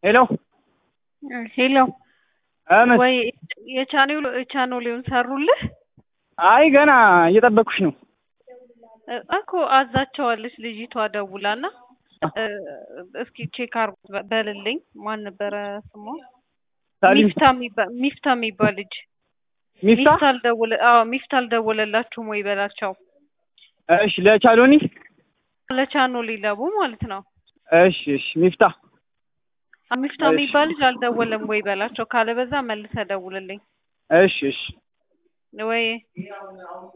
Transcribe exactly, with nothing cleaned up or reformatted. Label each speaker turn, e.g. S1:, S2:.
S1: ሄሎ
S2: ሄሎ
S1: አመት
S2: ወይ የቻኔሉ ቻናሉን ሰሩልህ?
S1: አይ ገና እየጠበኩሽ ነው
S2: እኮ አዛቸዋለች ልጅቷ ደውላና እስኪ ቼክ አርጉ በልልኝ። ማን ነበረ ስሟ?
S1: ሳሊም
S2: ሚፍታ የሚባል ሚፍታ የሚባል ልጅ
S1: ሚፍታ
S2: ሚፍታ አልደወለ አዎ ሚፍታ አልደወለላችሁም ወይ በላቸው።
S1: እሺ ለቻሎኒ
S2: ለቻኖሊ ለቡ ማለት ነው።
S1: እሺ እሺ ሚፍታ
S2: ሚፍታ የሚባል ልጅ አልደወለም ወይ በላቸው። ካለበዛ መልሰህ ደውልልኝ።
S1: እሺ እሺ
S2: ወይ